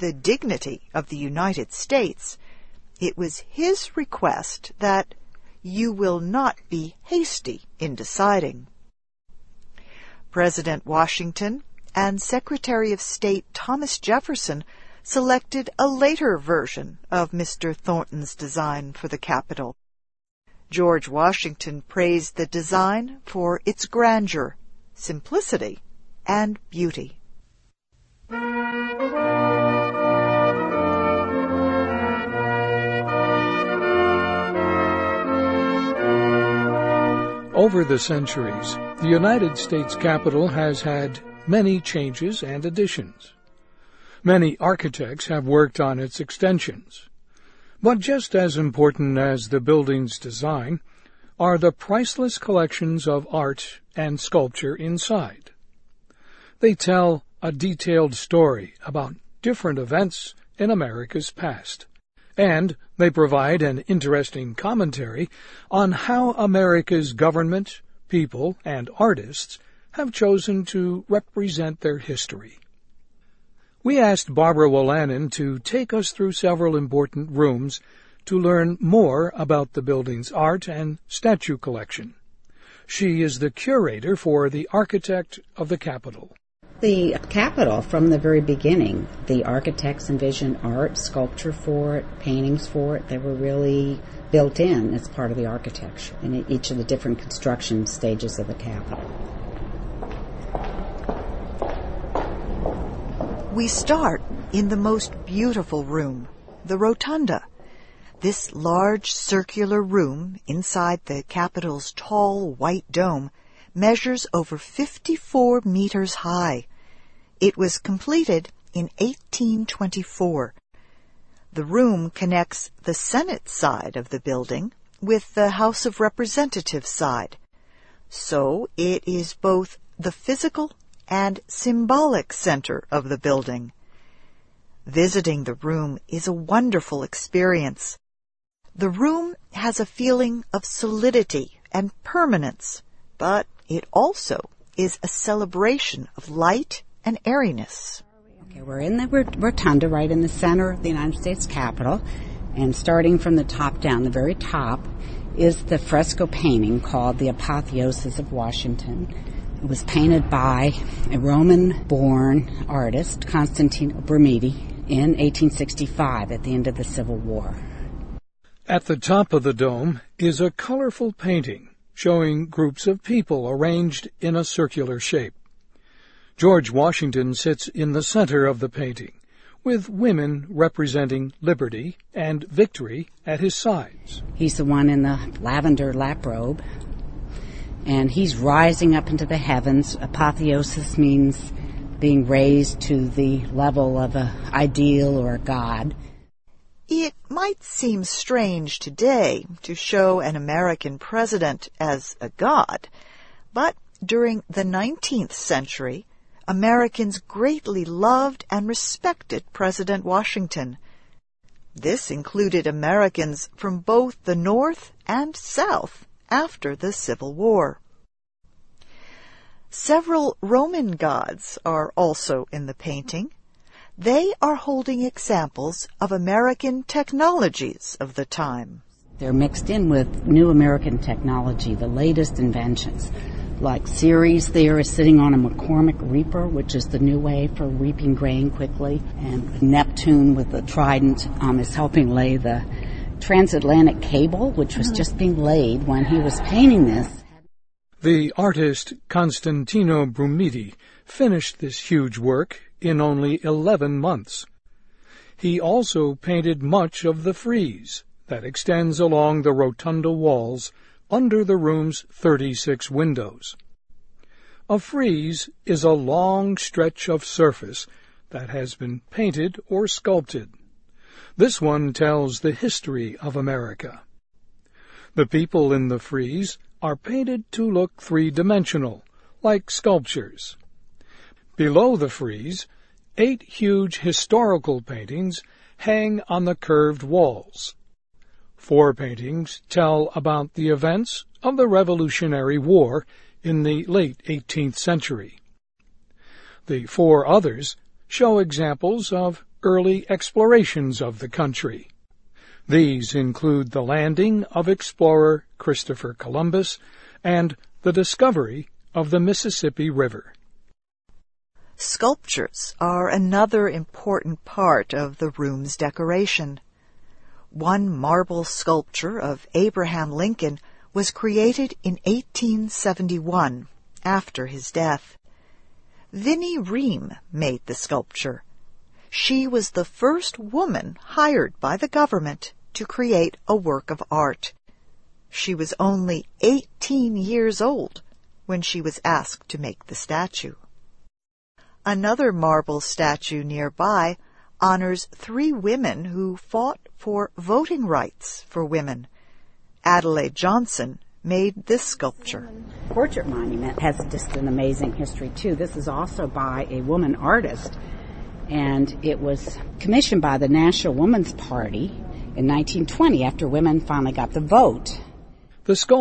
the dignity of the United States, it was his request that you will not be hasty in deciding. President Washington and Secretary of State Thomas Jefferson selected a later version of Mr. Thornton's design for the Capitol. George Washington praised the design for its grandeur, simplicity, and beauty. Over the centuries, the United States Capitol has had many changes and additions. Many architects have worked on its extensions. But just as important as the building's design are the priceless collections of art and sculpture inside. They tell a detailed story about different events in America's past, and they provide an interesting commentary on how America's government, people, and artists have chosen to represent their history. We asked Barbara Wolanin to take us through several important rooms to learn more about the building's art and statue collection. She is the curator for the architect of the Capitol. The Capitol, from the very beginning, the architects envisioned art, sculpture for it, paintings for it. They were really built in as part of the architecture in each of the different construction stages of the Capitol. We start in the most beautiful room, the Rotunda. This large circular room inside the Capitol's tall white dome measures over 54 meters high. It was completed in 1824. The room connects the Senate side of the building with the House of Representatives side. So it is both the physical and symbolic center of the building. Visiting the room is a wonderful experience. The room has a feeling of solidity and permanence, but it also is a celebration of light and airiness. Okay, we're in the rotunda right in the center of the United States Capitol, and starting from the top down, the very top, is the fresco painting called The Apotheosis of Washington. It was painted by a Roman-born artist, Constantino Brumidi, in 1865 at the end of the Civil War. At the top of the dome is a colorful painting showing groups of people arranged in a circular shape. George Washington sits in the center of the painting, with women representing liberty and victory at his sides. He's the one in the lavender lap robe, and he's rising up into the heavens. Apotheosis means being raised to the level of an ideal or a god. It might seem strange today to show an American president as a god, but during the 19th century, Americans greatly loved and respected President Washington. This included Americans from both the North and South after the Civil War. Several Roman gods are also in the painting. They are holding examples of American technologies of the time. They're mixed in with new American technology, the latest inventions. Like Ceres there is sitting on a McCormick reaper, which is the new way for reaping grain quickly. And Neptune with the trident is helping lay the transatlantic cable, which was just being laid when he was painting this. The artist Constantino Brumidi finished this huge work in only 11 months. He also painted much of the frieze that extends along the rotunda walls under the room's 36 windows. A frieze is a long stretch of surface that has been painted or sculpted. This one tells the history of America. The people in the frieze are painted to look three-dimensional, like sculptures. Below the frieze, 8 huge historical paintings hang on the curved walls. 4 paintings tell about the events of the Revolutionary War in the late 18th century. The 4 others show examples of early explorations of the country. These include the landing of explorer Christopher Columbus and the discovery of the Mississippi River. Sculptures are another important part of the room's decoration. One marble sculpture of Abraham Lincoln was created in 1871, after his death. Vinnie Ream made the sculpture. She was the first woman hired by the government to create a work of art. She was only 18 years old when she was asked to make the statue. Another marble statue nearby honors 3 women who fought for voting rights for women. Adelaide Johnson made this sculpture. Portrait monument has just an amazing history, too. This is also by a woman artist, and it was commissioned by the National Woman's Party in 1920 after women finally got the vote. The